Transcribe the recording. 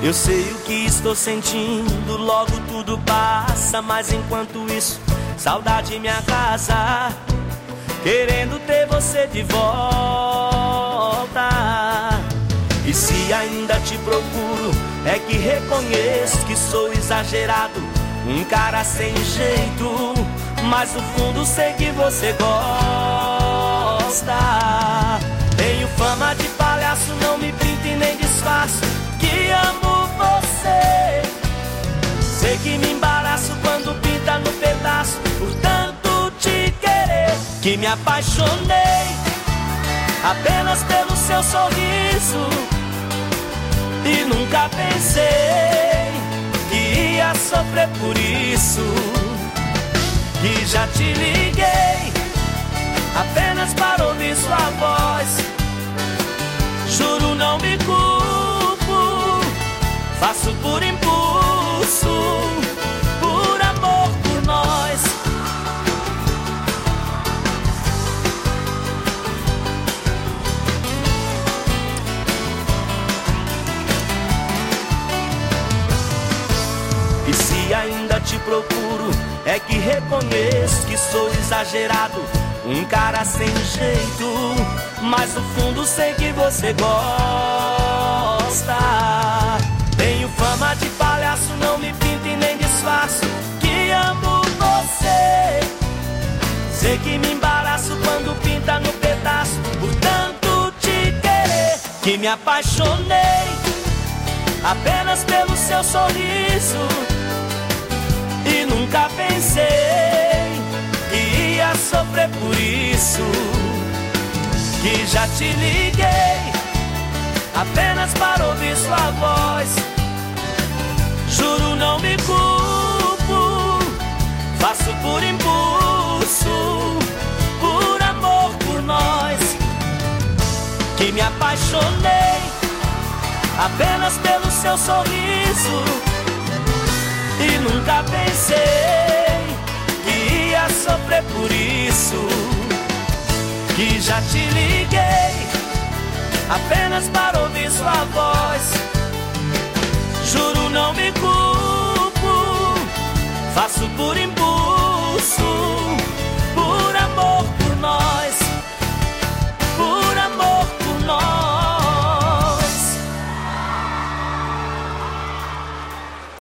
Eu sei o que estou sentindo, logo tudo passa. Mas enquanto isso, saudade me atrasa, querendo ter você de volta. E se ainda te procuro, é que reconheço que sou exagerado, um cara sem jeito, mas no fundo sei que você gosta. Tenho fama de palhaço, não me pinto e nem disfarço que amo você. Sei que me embaraço quando pinta no pedaço, por tanto te querer, que me apaixonei apenas pelo seu sorriso. E nunca pensei que ia sofrer por isso. Que já te liguei apenas para ouvir sua voz. Juro, não me culpo, faço por impulso, por amor por nós. E se ainda te procuro, é que reconheço que sou exagerado, um cara sem jeito, mas no fundo sei que você gosta. Tenho fama de palhaço, não me pinto e nem disfarço que amo você. Sei que me embaraço quando pinta no pedaço, por tanto te querer, que me apaixonei apenas pelo seu sorriso. E nunca pensei que ia sofrer por isso. Que já te liguei apenas para ouvir sua voz. Juro, não me culpo, faço por impulso, por amor por nós. Que me apaixonei apenas pelo seu sorriso. E nunca pensei que ia sofrer por isso. Que já te liguei apenas para ouvir sua voz. Juro, não me culpo, faço por impulso,